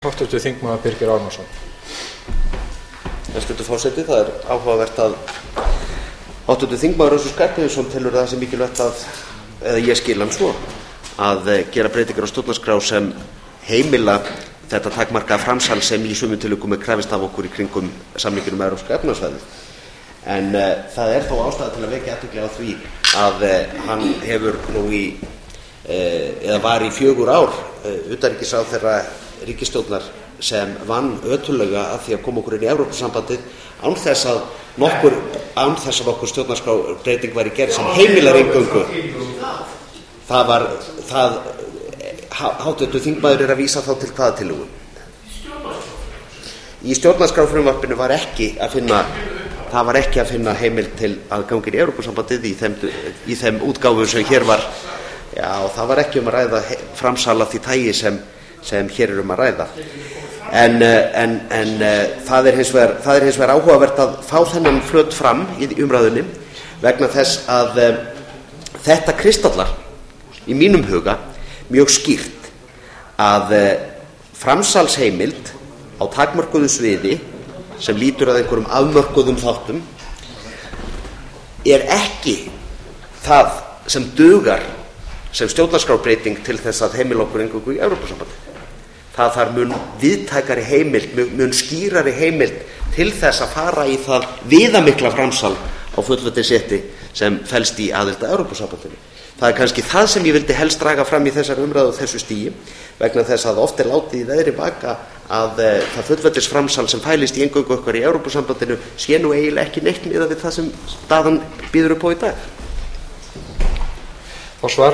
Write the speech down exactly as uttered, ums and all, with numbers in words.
Háttvirtur þingmaður Birgir Ármannsson. Hæstvirtur forseti, það er áhugavert að háttvirtur þingmaður Össur Skarphéðinsson telur það sem mikilvægt að, eða ég skil hann svo, að gera breytingar á stjórnarskrá sem heimila þetta takmarkaða framsal sem í sumum tilvikum er krafist af okkur í kringum samninginn um Evrópska efnahagssvæðið. En uh, það er þó ástæða til að vekja athygli á því að uh, hann hefur nú í, uh, eða var í fjögur ár uh, utanríkisráðherra ríkisstjórnar sem vann ötullega að því að koma okkur inn í Evrópusambandið án þess að nokkur, án þess að nokkur stjórnarskrárbreyting væri gerð sem heimilar eingöngu. Það var, það, háttvirtur þingmaður er að vísa þá til hvaða tillögu? Í stjórnarskrárfrumvarpinu var ekki að finna, það var ekki að finna heimild til að ganga inn í Evrópusambandið í þeim, í þeim útgáfum sem hér var, já, það var ekki um að ræða framsala því tægi sem, sem hér er um að ræða. En, en, en það er hins vegar, það er hins vegar áhugavert að fá þennan flöt fram í umræðunni vegna þess að um, þetta kristallar í mínum huga mjög skýrt að uh, framsalsheimild á takmörkuðu sviði sem lítur að einhverjum afmörkuðum þáttum er ekki það sem dugar sem stjórnarskrárbreyting til þess að heimila okkur eingöngu í Evrópusambandið. Það þarf mun víðtækari heimild, mun skýrari heimild til þess að fara í það viðamikla framsal á fullveldisrétti sem felst í aðild að Evrópusambandinu. Það er kannski það sem ég vildi helst draga fram í þessari umræðu og þessu stigi vegna þess að oft er látið í veðri vaka að e, það fullveldisframsal sem fælist í eingöngu okkar í Evrópusambandinu sé nú eiginlega ekki neitt miðað við það sem staðan býður upp á í dag. Þá svarar